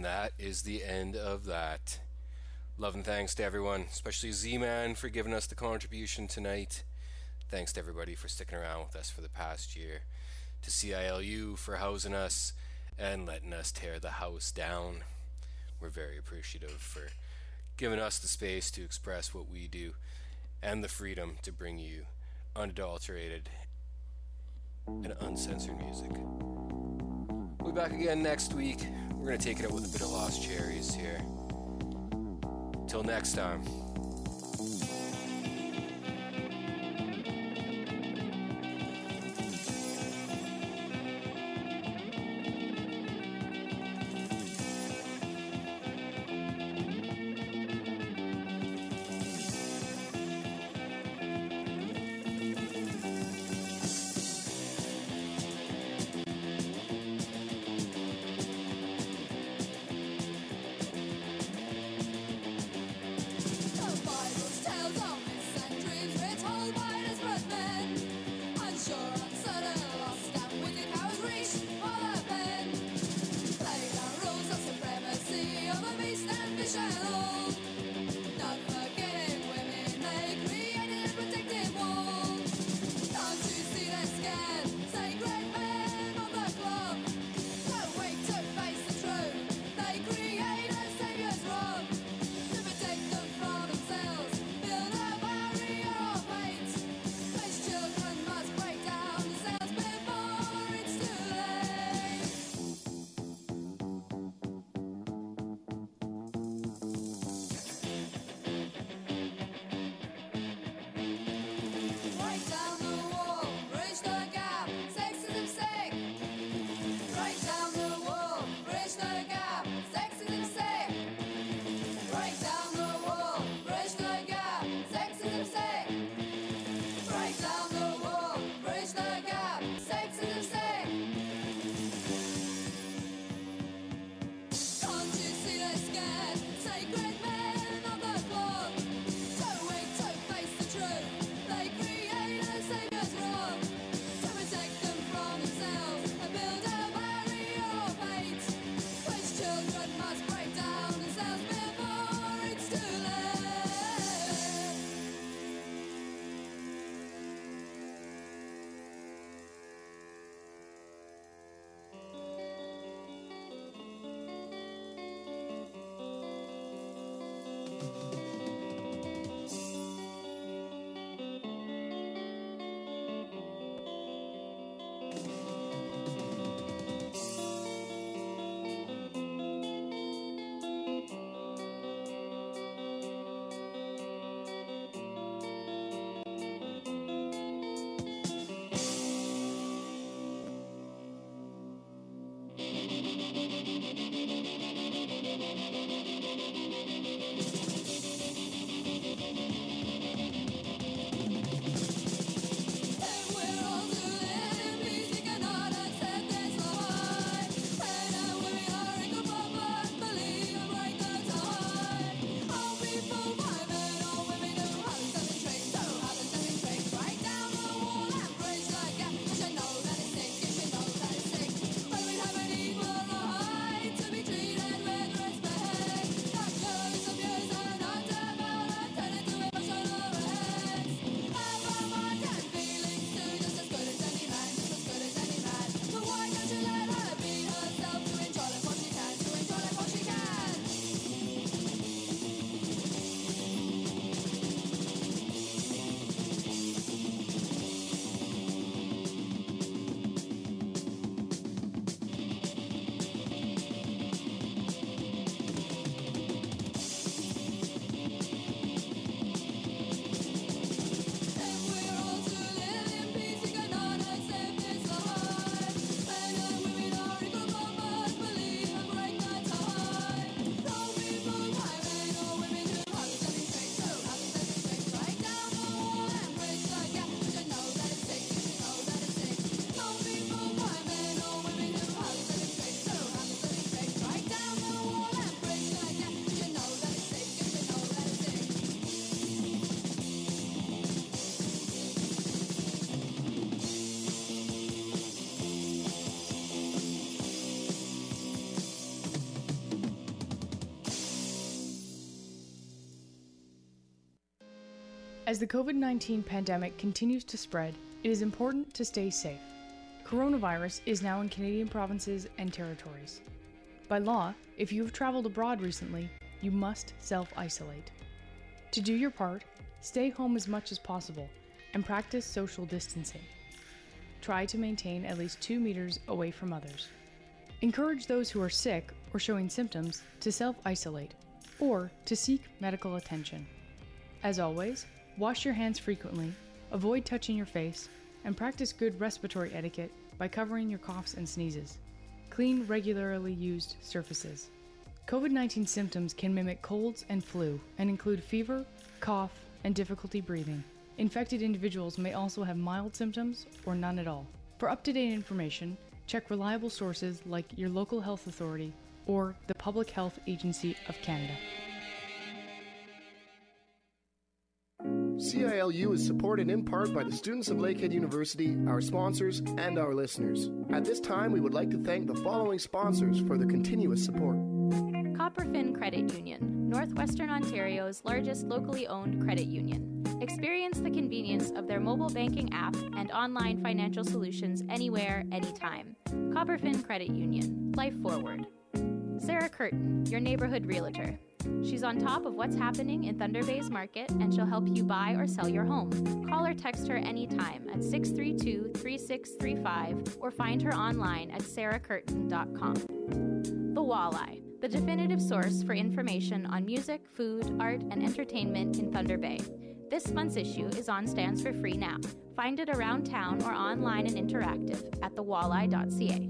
that is the end of that. Love and thanks to everyone, especially Z-Man for giving us the contribution tonight. Thanks to everybody for sticking around with us for the past year. To CILU for housing us and letting us tear the house down. We're very appreciative for giving us the space to express what we do and the freedom to bring you unadulterated and uncensored music. We'll be back again next week. We're going to take it out with a bit of Lost Cherries here. Till next time. As the COVID-19 pandemic continues to spread, it is important to stay safe. Coronavirus is now in Canadian provinces and territories. By law, if you have traveled abroad recently, you must self-isolate. To do your part, stay home as much as possible and practice social distancing. Try to maintain at least 2 meters away from others. Encourage those who are sick or showing symptoms to self-isolate or to seek medical attention. As always, wash your hands frequently, avoid touching your face, and practice good respiratory etiquette by covering your coughs and sneezes. Clean regularly used surfaces. COVID-19 symptoms can mimic colds and flu and include fever, cough, and difficulty breathing. Infected individuals may also have mild symptoms or none at all. For up-to-date information, check reliable sources like your local health authority or the Public Health Agency of Canada. CILU is supported in part by the students of Lakehead University, our sponsors, and our listeners. At this time, we would like to thank the following sponsors for their continuous support. Copperfin Credit Union, Northwestern Ontario's largest locally owned credit union. Experience the convenience of their mobile banking app and online financial solutions anywhere, anytime. Copperfin Credit Union, life forward. Sarah Curtin, your neighborhood realtor. She's on top of what's happening in Thunder Bay's market and she'll help you buy or sell your home. Call or text her anytime at 632-3635 or find her online at sarahcurtin.com. The Walleye, the definitive source for information on music, food, art, and entertainment in Thunder Bay. This month's issue is on stands for free now. Find it around town or online and interactive at thewalleye.ca.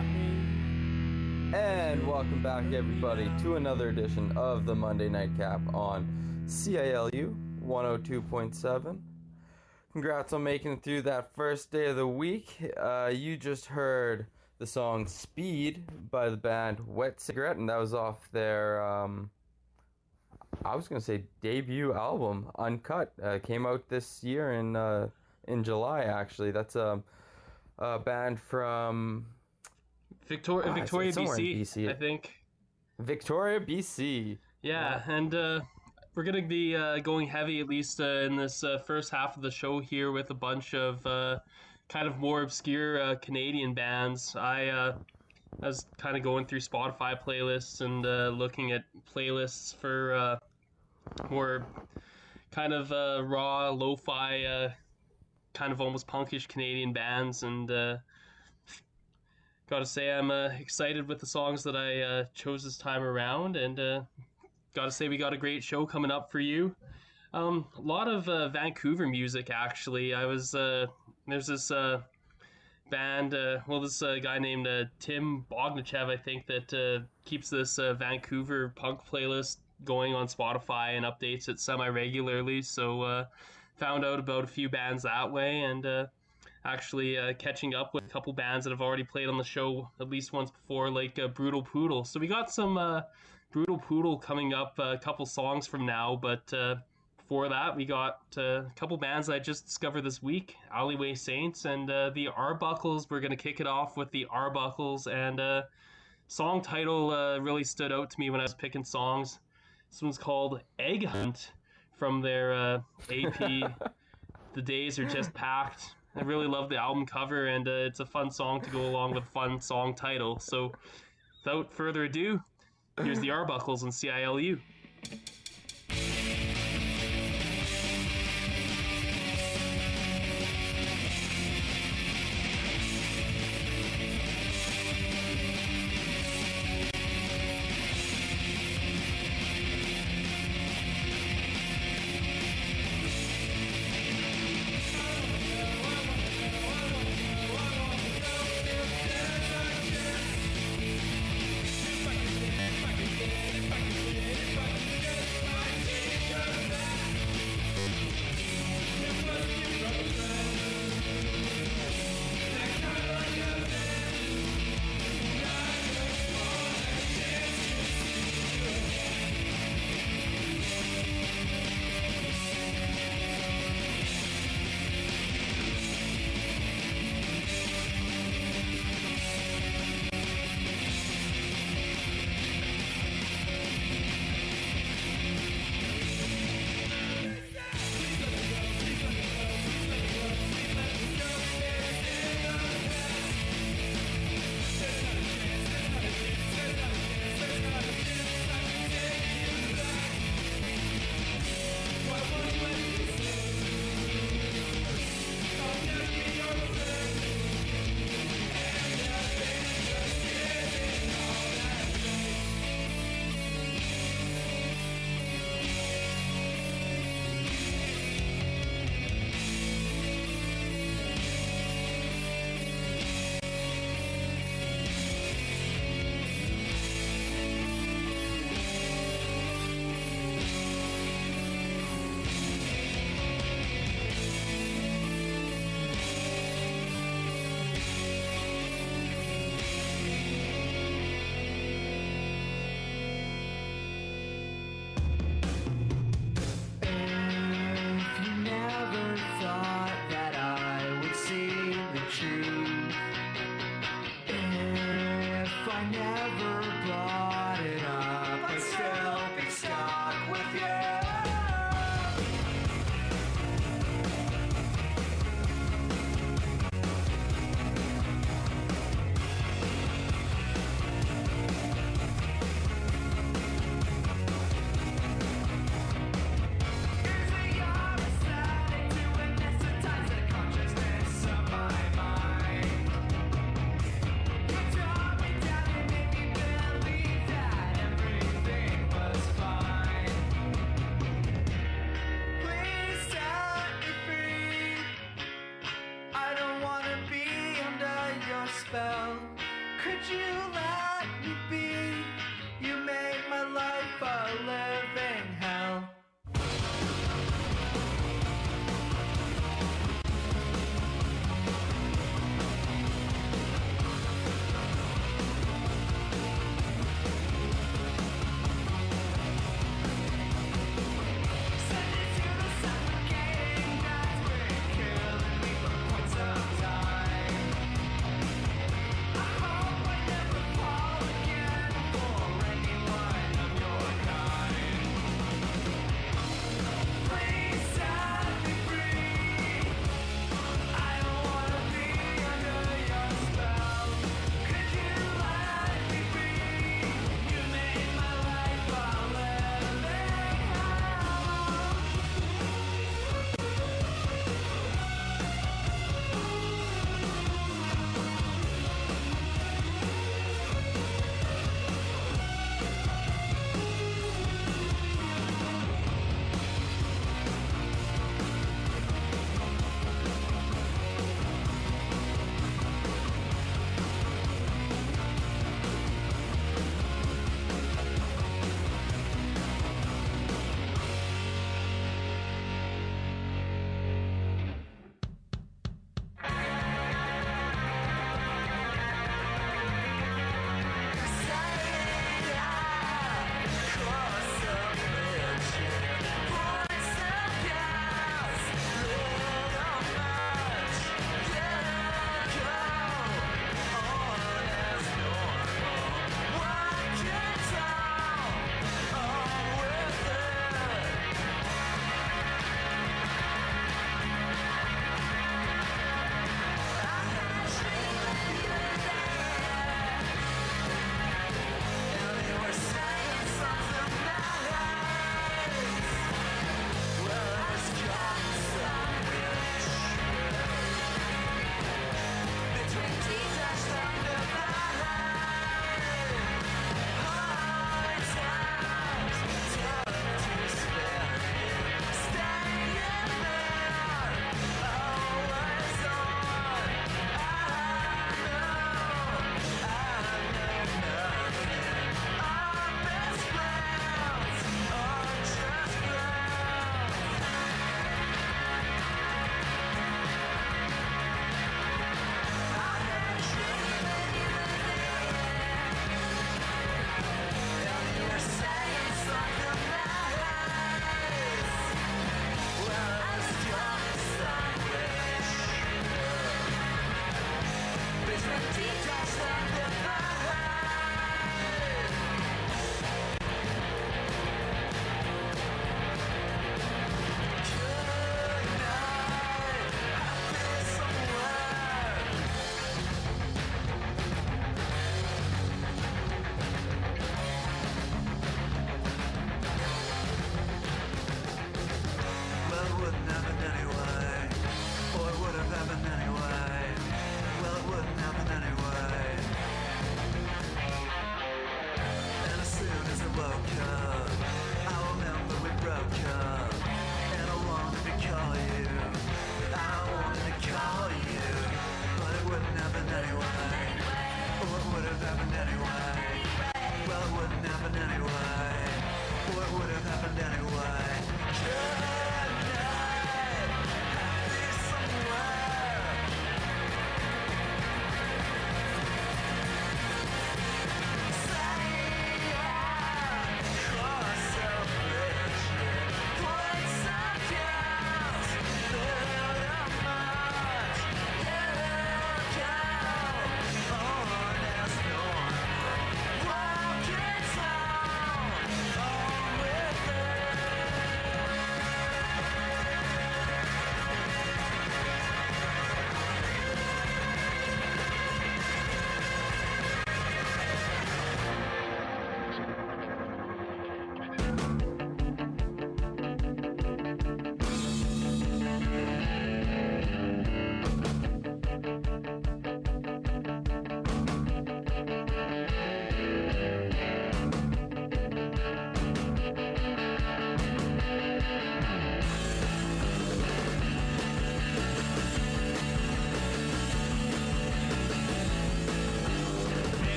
And welcome back, everybody, to another edition of the Monday Night Cap on CILU 102.7. Congrats on making it through that first day of the week. You just heard the song Speed by the band Wet Cigarette, and that was off their, I was going to say debut album, Uncut. Came out this year in July, actually. That's a band from... Victoria, BC, I think. Victoria, BC. Yeah, and we're going to be going heavy, at least in this first half of the show here, with a bunch of kind of more obscure Canadian bands. I was kind of going through Spotify playlists and looking at playlists for more kind of raw, lo-fi, kind of almost punkish Canadian bands, and... gotta say, I'm excited with the songs that I chose this time around, and gotta say we got a great show coming up for you. A lot of Vancouver music, actually. I was there's this band, this guy named Tim Bognichev, I think, that keeps this Vancouver punk playlist going on Spotify and updates it semi-regularly. So found out about a few bands that way, and actually catching up with a couple bands that have already played on the show at least once before, like Brutal Poodle. So we got some Brutal Poodle coming up a couple songs from now, but before that we got a couple bands I just discovered this week, Alleyway Saints and the Arbuckles. We're going to kick it off with the Arbuckles, and song title really stood out to me when I was picking songs. This one's called Egg Hunt from their AP The Days Are Just Packed. I really love the album cover, and it's a fun song to go along with a fun song title. So, without further ado, here's the Arbuckles on CILU.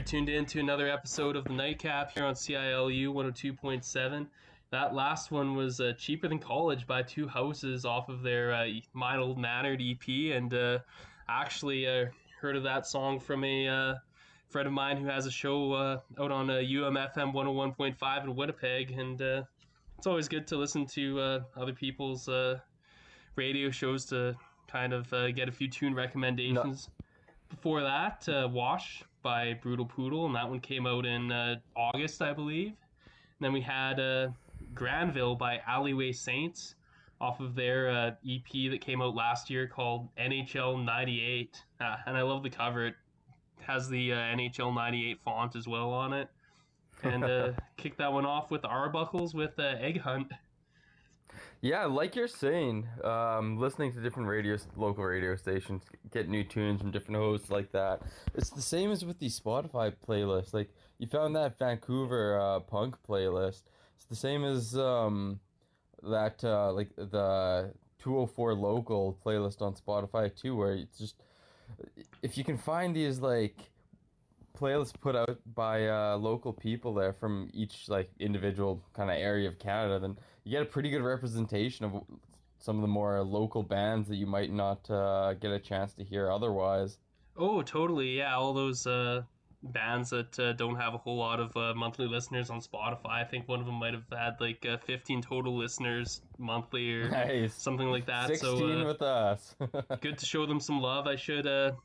tuned in to another episode of the Nightcap here on CILU 102.7. That last one was Cheaper Than College by Two Houses off of their Mine Old Mannered EP, and actually heard of that song from a friend of mine who has a show out on UMFM 101.5 in Winnipeg, and it's always good to listen to other people's radio shows to kind of get a few tune recommendations. Before that, Wash by Brutal Poodle, and that one came out in August, I believe. And then we had Granville by Alleyway Saints off of their EP that came out last year called NHL 98. And I love the cover. It has the NHL 98 font as well on it. And kick that one off with Arbuckles with Egg Hunt. Yeah, like you're saying, listening to different local radio stations, get new tunes from different hosts like that. It's the same as with the Spotify playlist. Like, you found that Vancouver punk playlist. It's the same as like the 204 local playlist on Spotify too, where it's just, if you can find these like playlists put out by local people there from each like individual kind of area of Canada, then you get a pretty good representation of some of the more local bands that you might not get a chance to hear otherwise. Oh, totally. Yeah, all those bands that don't have a whole lot of monthly listeners on Spotify. I think one of them might have had like 15 total listeners monthly or nice. Something like that. 16 with us. Good to show them some love. I should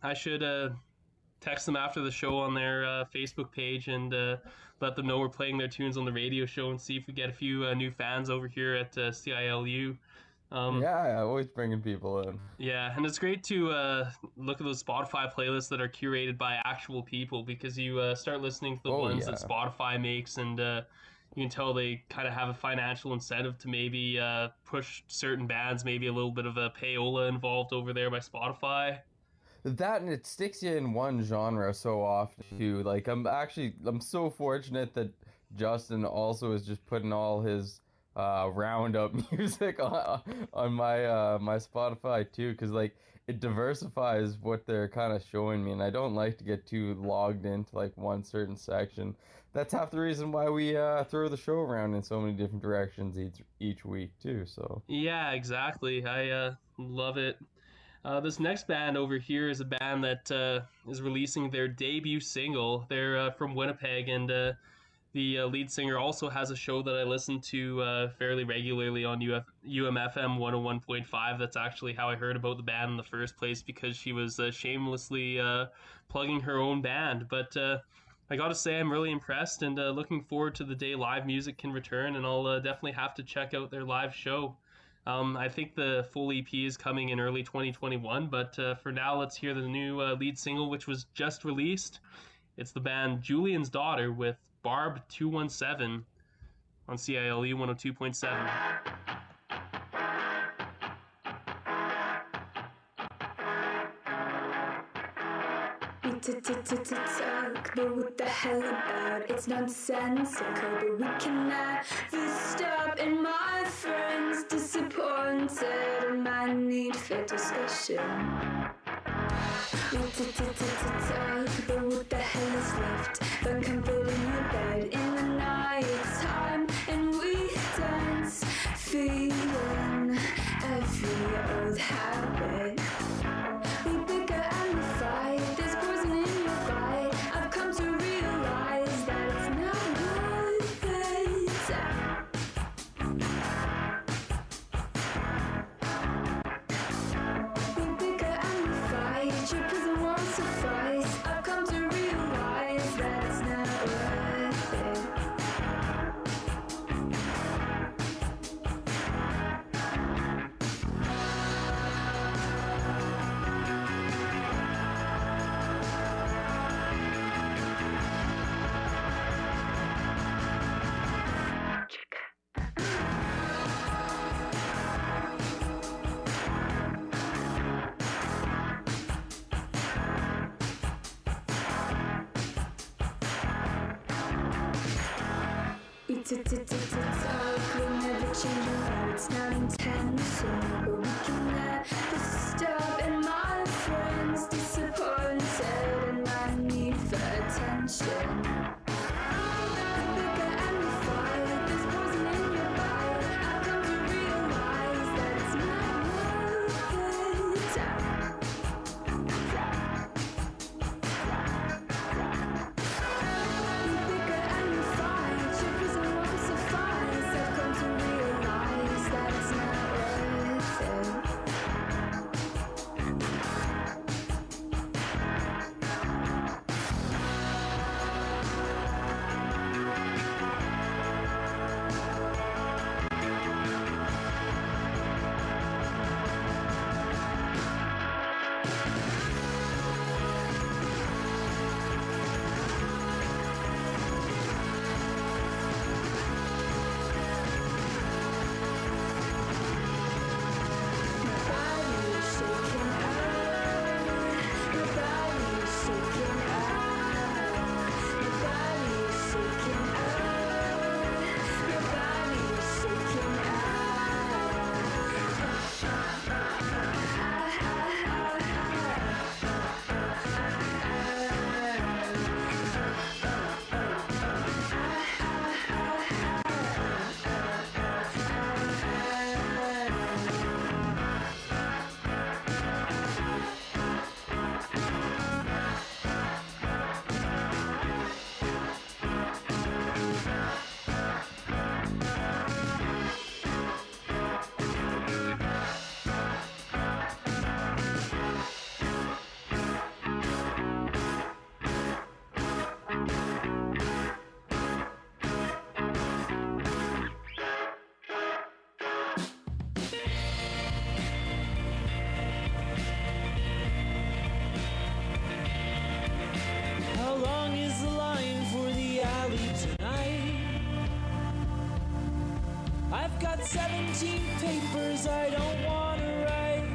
text them after the show on their Facebook page and let them know we're playing their tunes on the radio show and see if we get a few new fans over here at CILU. Yeah, always bringing people in. Yeah, and it's great to look at those Spotify playlists that are curated by actual people, because you start listening to the ones that Spotify makes, and you can tell they kind of have a financial incentive to maybe push certain bands, maybe a little bit of a payola involved over there by Spotify. That, and it sticks you in one genre so often too. Like, I'm so fortunate that Justin also is just putting all his roundup music on my Spotify too, because like it diversifies what they're kind of showing me, and I don't like to get too logged into like one certain section. That's half the reason why we throw the show around in so many different directions each week too. So yeah, exactly. I love it. This next band over here is a band that is releasing their debut single. They're from Winnipeg, and the lead singer also has a show that I listen to fairly regularly on UMFM 101.5. That's actually how I heard about the band in the first place, because she was shamelessly plugging her own band. But I gotta say, I'm really impressed, and looking forward to the day live music can return, and I'll definitely have to check out their live show. I think the full EP is coming in early 2021, but for now, let's hear the new lead single, which was just released. It's the band Julian's Daughter with Barb 217 on CILU 102.7. Talk, but what the hell about? It's nonsensical, but we can never stop. And my friends disappointed in my need for discussion. Talk, but what the hell is left? Find comfort in your bed in the night time, and we dance, feeling every old habit. We bicker and we fight. There's poison in your fight. I've come to realize that it's not worth it. We bicker and we fight. Your prison won't suffice. I've come to realize that it's not worth it. Talk, we'll never change our it's not intentional, but we can never stop. And my friends disappointed in my need for attention. got 17 papers I don't wanna write.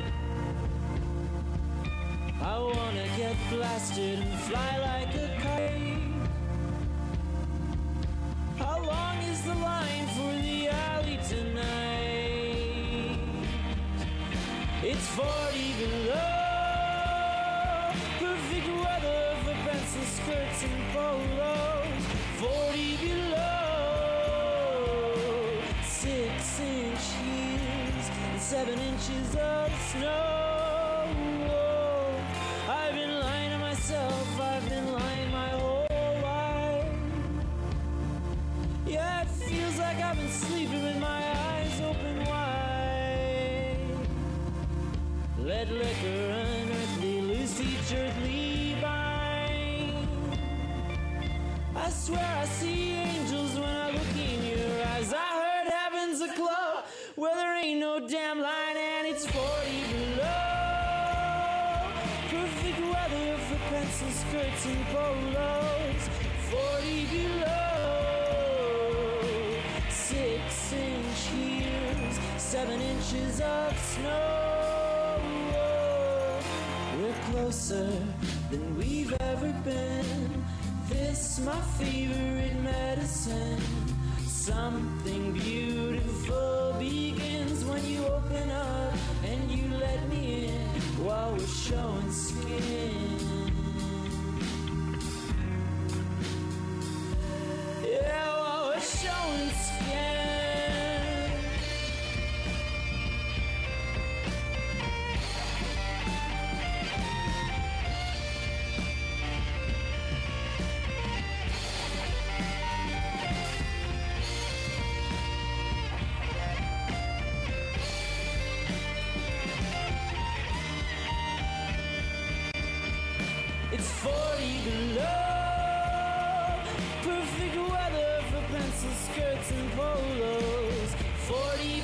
I wanna get blasted and fly like a kite. How long is the line for the alley tonight? It's 40 below. Perfect weather for pencil skirts and polos. 40 below. 6-inch heels and 7 inches of snow. I've been lying to myself, I've been lying my whole life. Yeah, it feels like I've been sleeping with my eyes open wide. Let liquor unearthly loose each earthly bind. I swear I see angels when I look in your eyes. I heard heaven's a club where there ain't no damn line, and it's 40 below. Perfect weather for pencil skirts and polos. 40 below. 6-inch heels, 7 inches of snow. We're closer than we've ever been. This my favorite medicine. Something beautiful begins when you open up and you let me in while we're showing skin. Yeah, while we're showing skin. It's 40 below. Perfect weather for pencil skirts and polos. 40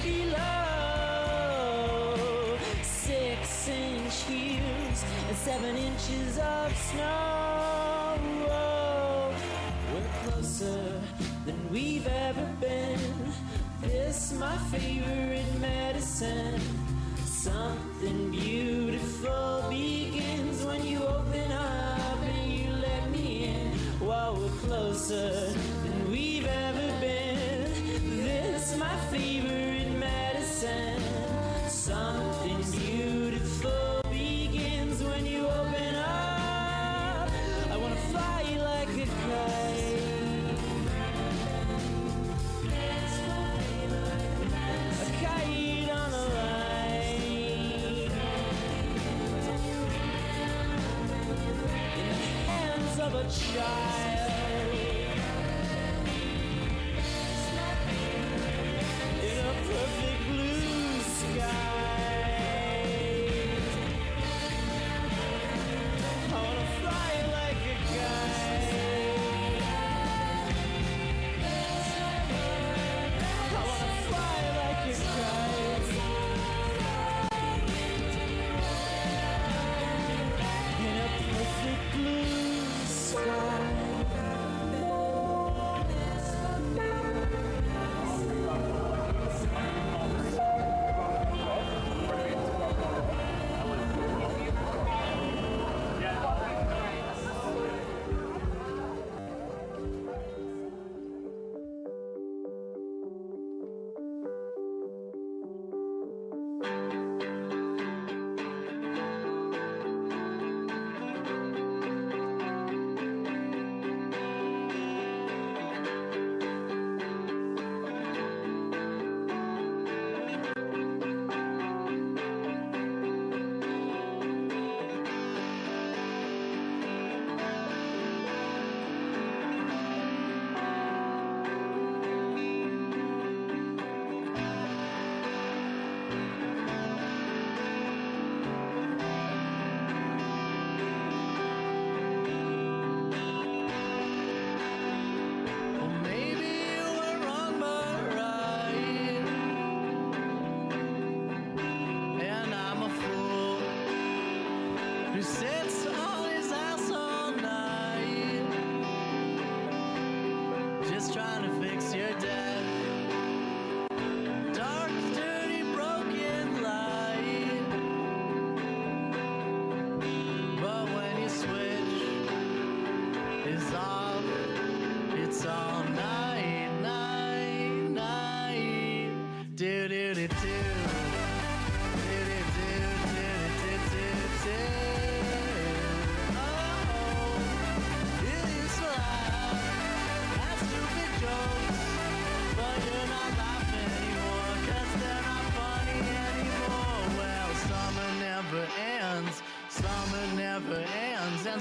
below. 6-inch heels and 7 inches of snow. We're closer than we've ever been. This my favorite medicine. Something beautiful begins when you open up and you let me in while we're closer than we've ever been. This my favorite medicine. Something beautiful begins when you open up. I wanna fly like a kite. A kite on a line. Of a child in a perfect blue sky. I wanna fly like a kite. I wanna fly like a kite in a perfect blue sky.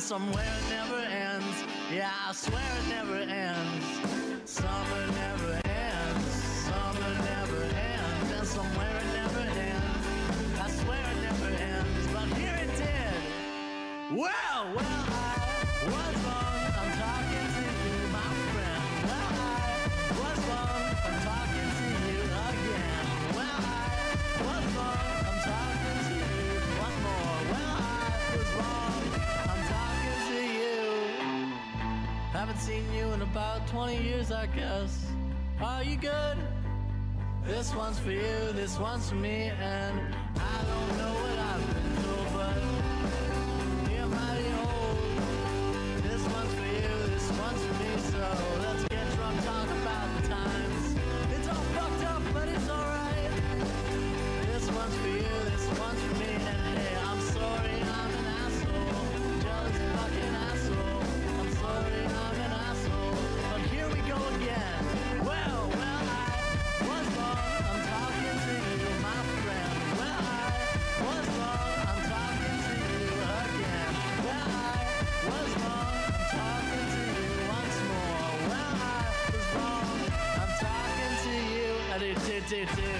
somewhere it never ends. Yeah, I swear it never ends. Summer never ends. Summer never ends. And somewhere it never ends. I swear it never ends. But here it did. Well, I was wrong. I'm talking to you, my friend. Well, I was wrong. I'm talking to you again. Well, I was wrong. I'm talking to you once more. Well, I was wrong. I'm talking to you. Haven't seen you in about 20 years, I guess. Are you good? This one's for you, this one's for me, and I don't know what I've been told, but you're mighty old. This one's for you, this one's for me, so let's get drunk, talk about the times. It's all fucked up, but it's alright. This one's for you, this one's for me, and hey, I'm sorry, I'm an asshole. Jealous fucking asshole. I'm sorry, I'm an asshole. But here we go again. Well, I was wrong. I'm talking to you, my friend. Well, I was wrong. I'm talking to you again. Well, I was wrong. I'm talking to you once more. Well, I was wrong. I'm talking to you. I do.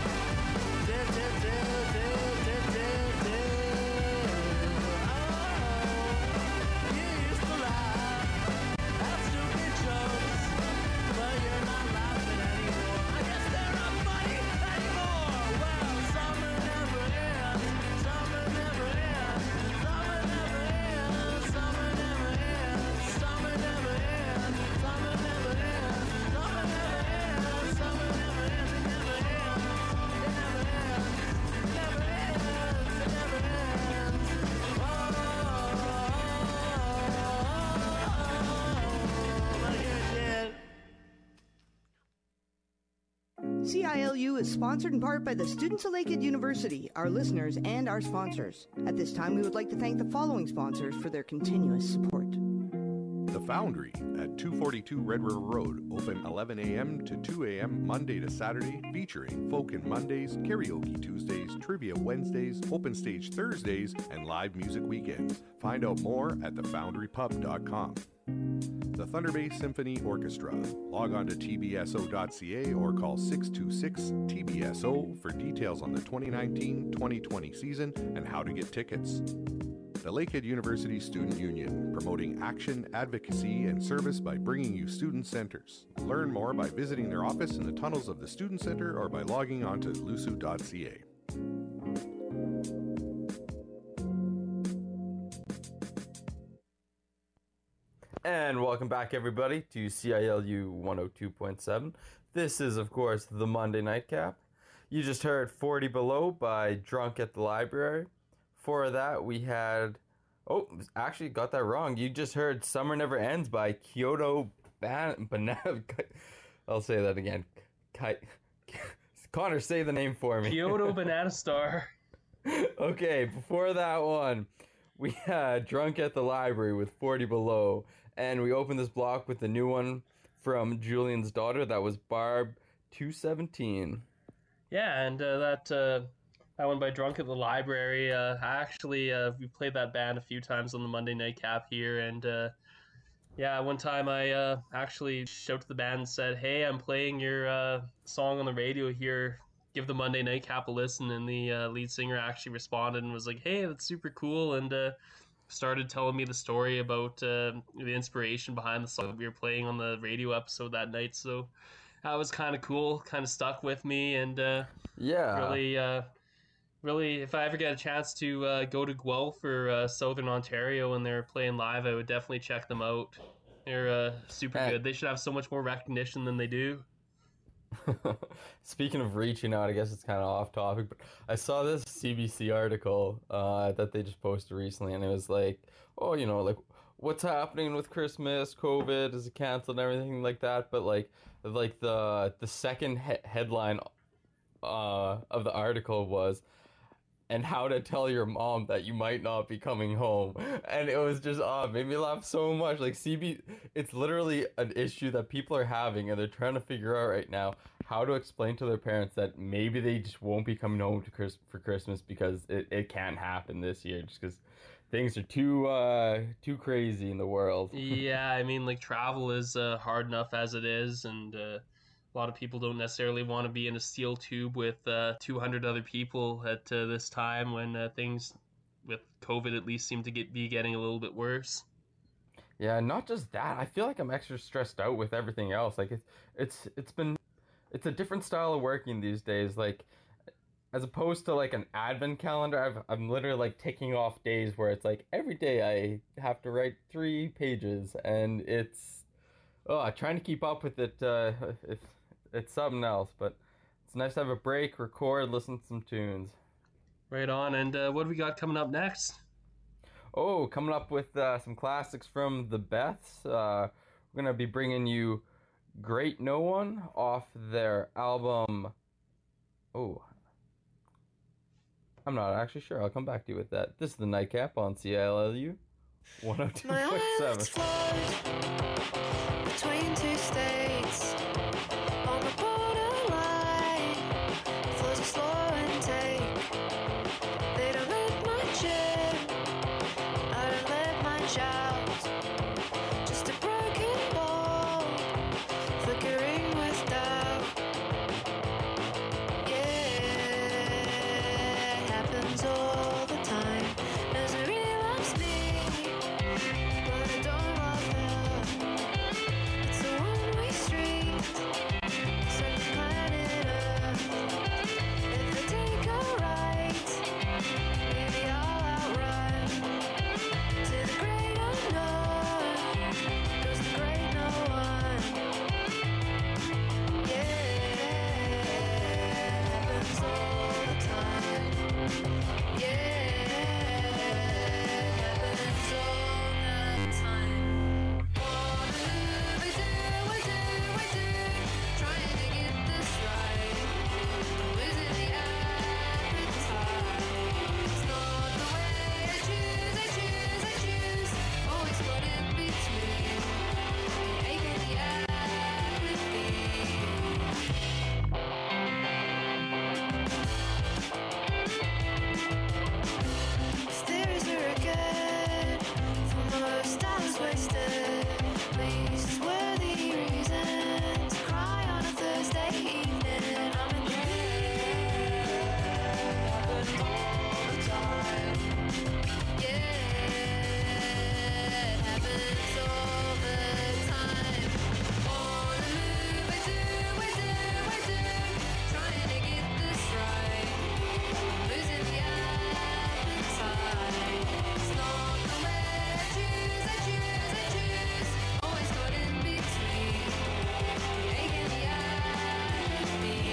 CILU is sponsored in part by the students of Lakehead University, our listeners, and our sponsors. At this time, we would like to thank the following sponsors for their continuous support. The Foundry at 242 Red River Road, open 11 a.m. to 2 a.m. Monday to Saturday, featuring Folkin' Mondays, Karaoke Tuesdays, Trivia Wednesdays, Open Stage Thursdays, and live music weekends. Find out more at thefoundrypub.com. The Thunder Bay Symphony Orchestra. Log on to tbso.ca or call 626-TBSO for details on the 2019-2020 season and how to get tickets. The Lakehead University Student Union, promoting action, advocacy, and service by bringing you student centers. Learn more by visiting their office in the tunnels of the Student Center or by logging on to lusu.ca. And welcome back, everybody, to CILU 102.7. This is, of course, the Monday Nightcap. You just heard 40 Below by Drunk at the Library. For that, we had... Oh, actually, got that wrong. You just heard Summer Never Ends by Kyoto Banana... I'll say that again. Connor, say the name for me. Kyoto Banana Star. Okay, before that one, we had Drunk at the Library with 40 Below. And we opened this block with the new one from Julian's Daughter. That was Barb 217. Yeah, and that one by Drunk at the Library. We played that band a few times on the Monday Night Cap here. And one time I actually shouted to the band and said, "Hey, I'm playing your song on the radio here. Give the Monday Night Cap a listen." And the lead singer actually responded and was like, "Hey, that's super cool." And started telling me the story about the inspiration behind the song we were playing on the radio episode that night. So that was kind of cool, kind of stuck with me. And really, if I ever get a chance to go to Guelph or Southern Ontario and they're playing live, I would definitely check them out. They're super good. They should have so much more recognition than they do. Speaking of reaching out, I guess it's kind of off topic, but I saw this CBC article that they just posted recently, and it was like, oh, what's happening with Christmas, COVID, is it canceled and everything like that, but like the second headline of the article was, "And how to tell your mom that you might not be coming home." And it was just, made me laugh so much. Like, it's literally an issue that people are having, and they're trying to figure out right now how to explain to their parents that maybe they just won't be coming home for Christmas because it can't happen this year, just because things are too crazy in the world. Yeah, I mean, like, travel is hard enough as it is, and a lot of people don't necessarily want to be in a steel tube with 200 other people at this time when things with COVID at least seem to be getting a little bit worse. Yeah, not just that. I feel like I'm extra stressed out with everything else. Like it's a different style of working these days. Like, as opposed to like an advent calendar, I'm literally like ticking off days where it's like every day I have to write 3 pages, and it's trying to keep up with it. It's something else, but it's nice to have a break, record, listen to some tunes. Right on. And what do we got coming up next? Oh, coming up with some classics from the Beths. We're gonna be bringing you "Great No One" off their album. Oh, I'm not actually sure. I'll come back to you with that. This is the Nightcap on CILU 102.7. Between 2 states, on the borderline, flows are slow and take. They don't let much in, I don't let much out. Just a broken ball, flickering with doubt. Yeah, it happens all the time. Doesn't really loves me, but I don't love her. It's a one-way street, second planet Earth. If I take a right, maybe I'll outrun to the great unknown. Goes the great no one. Yeah, it happens all the time. Yeah, it happens all the time. We do, trying to get this right. Losing the appetite. It's not the way I choose. Always caught in between. The ache and the apathy. There is a regret for most hours wasted. Least worthy reason to cry on a Thursday evening. I'm in the mood all the time. Yeah, it happens all the time. On the move, we do, trying to get this right. Losing the appetite. It's not the way I choose. Always caught in between. The ache and the apathy.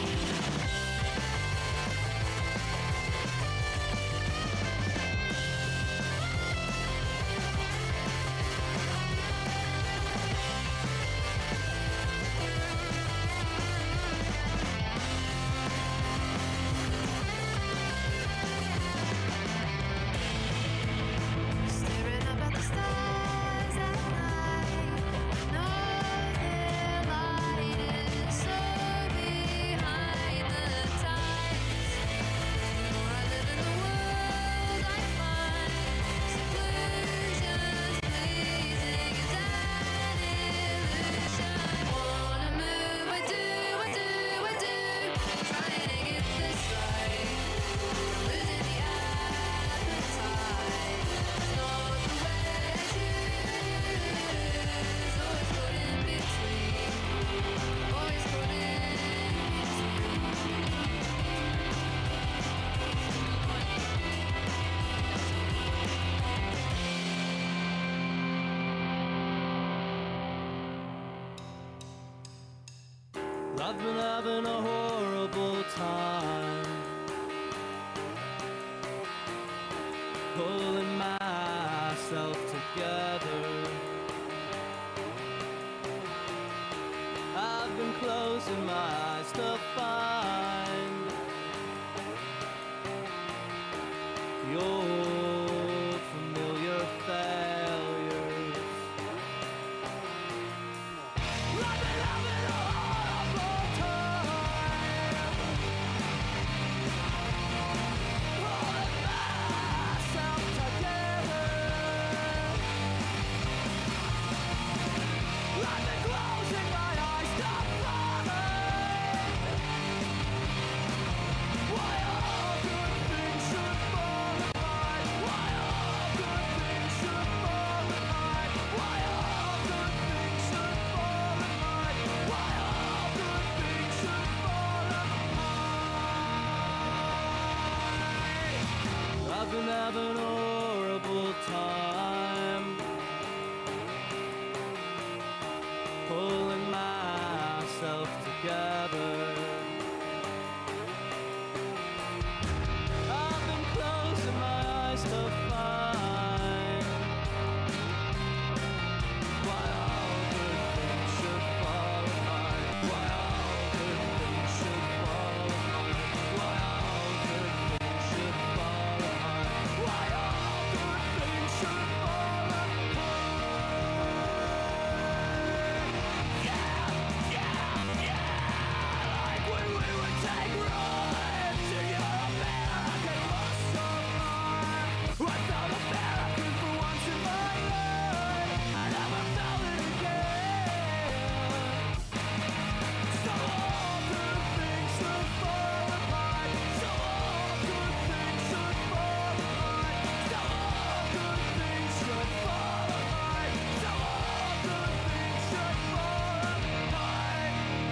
Staring up at the stars at night. Know their light is so behind the times. The more I live in the world, I find seclusion's pleasing is an illusion. Wanna move, we do, trying to get this right. Losing the appetite. It's not the way I choose. Always caught in between. Always caught in I've been having a horrible time, pulling myself together. I've been closing my eyes to find the old familiar failures. I've been having a horrible time, pulling myself together. pulling myself together. I've been closing my eyes to find why all good things should fall apart. Why all good things should fall apart. Why all good things should fall apart. Why all good things should fall apart. Yeah, yeah, yeah. Like when we would take road to your American love song. I felt American for once in my life. I never felt it again. So all good things should fall apart. So all good things should fall apart. So all good things should fall apart. So all good things should fall apart.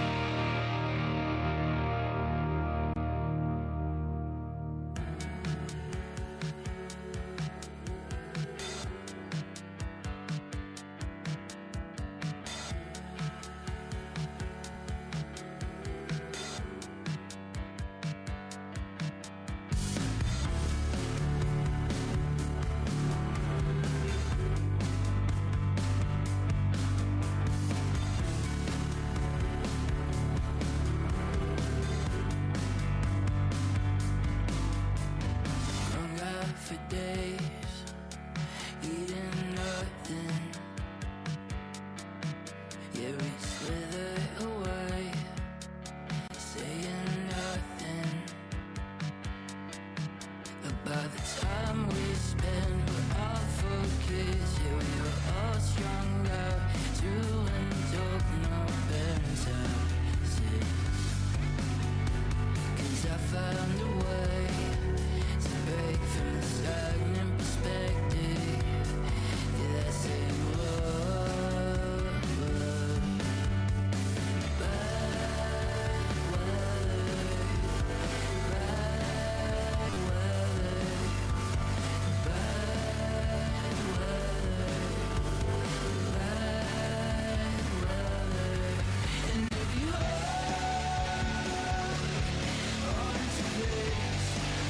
Hung out for days, eating nothing. Yeah, we slither away, saying nothing. About the time we spend, we're all for kids. Yeah, we were all strung out, too adult, no parents have six. 'Cause I found a way to break from the stagnant perspective. Yeah, that's it. Whoa, whoa. Bad weather, bad weather, bad weather, bad weather. And if you hold on to this,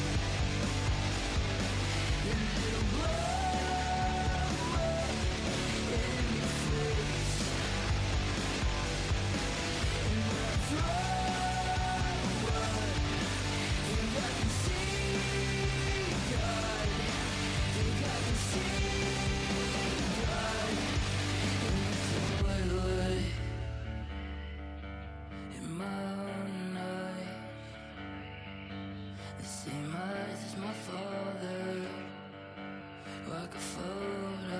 then it'll blow in your face. And when I throw up, think I can see God. Think I can see God in the toilet, in my own eyes. The same eyes as my father, like a photo.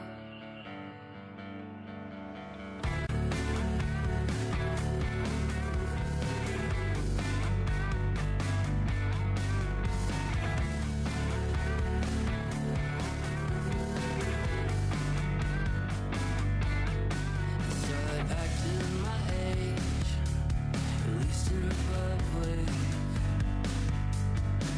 So I acted my age, at least in public.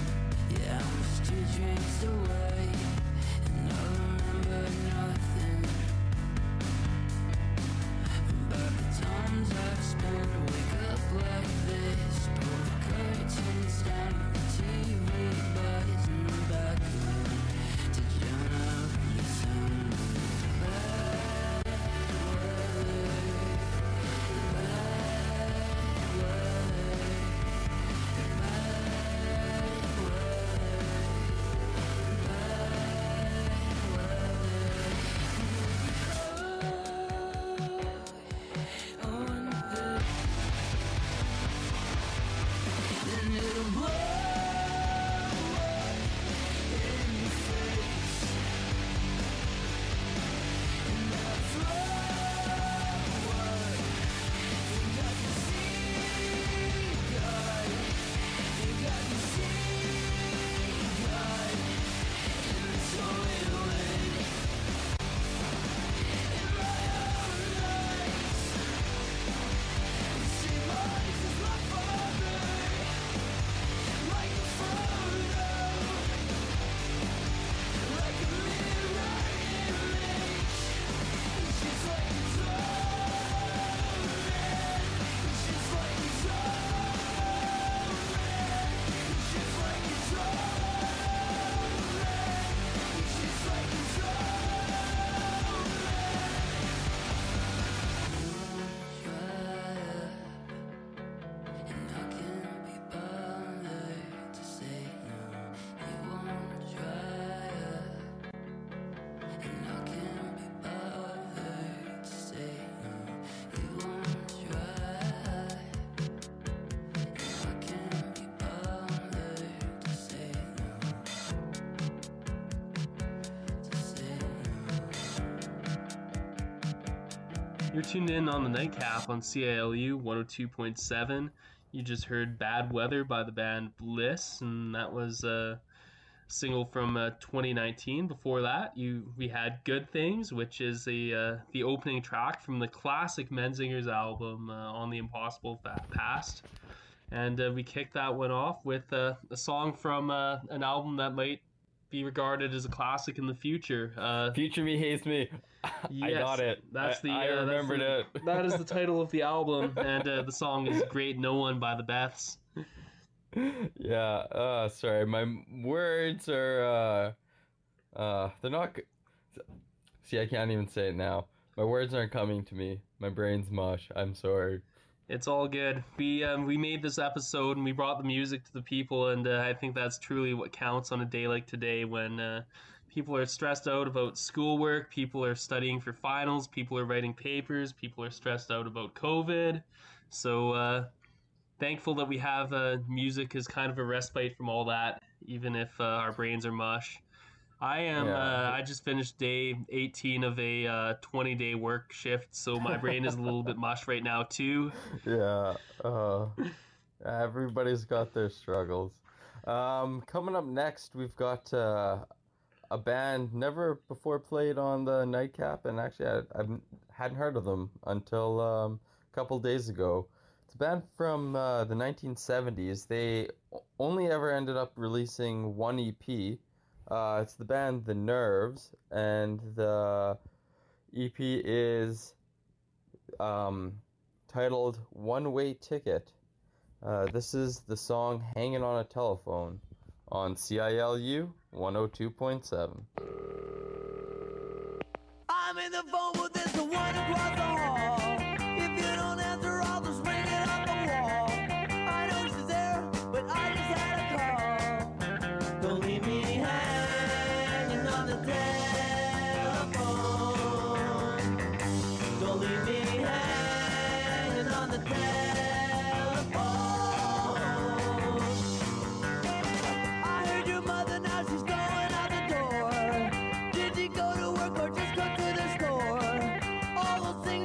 You're tuned in on the Nightcap on CILU 102.7. You just heard Bad Weather by the band Bliss, and that was a single from 2019. Before that, we had Good Things, which is the opening track from the classic Menzingers album, On the Impossible Past. And we kicked that one off with a song from an album that might be regarded as a classic in the future. Future Me Hates Me. Yes, I got it. I remembered it. That is the title of the album, and the song is Great No One by the Beths. Yeah, sorry, my words are, they're not, see, I can't even say it now. My words aren't coming to me. My brain's mush. I'm sorry. It's all good. We made this episode and we brought the music to the people, and I think that's truly what counts on a day like today when people are stressed out about schoolwork, people are studying for finals, people are writing papers, people are stressed out about COVID. So thankful that we have music as kind of a respite from all that, even if our brains are mush. I just finished day 18 of a 20-day work shift, so my brain is a little bit mush right now too. Yeah, everybody's got their struggles. Coming up next, we've got a band never before played on the Nightcap, and actually I hadn't heard of them until a couple days ago. It's a band from the 1970s. They only ever ended up releasing one EP. It's the band The Nerves, and the EP is titled One Way Ticket. This is the song Hanging on a Telephone on CILU 102.7. I'm in the phone booth, there's the one across the hall. If you don't answer, I'll just ring it on the wall. I know she's there, but I just had a call. Don't leave me hanging on the telephone. Don't leave me hanging on the telephone. I heard your mother, now she's going out the door. Did you go to work or just go to the store? All those things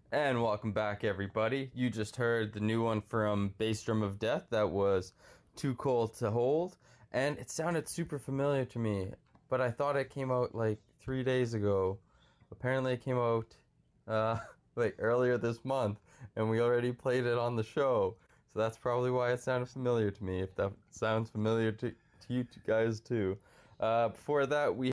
And welcome back, everybody. You just heard the new one from Bass Drum of Death. That was Too Cold to Hold. And it sounded super familiar to me, but I thought it came out like 3 days ago. Apparently it came out like earlier this month, and we already played it on the show. So that's probably why it sounded familiar to me, if that sounds familiar to you guys too. Before that, we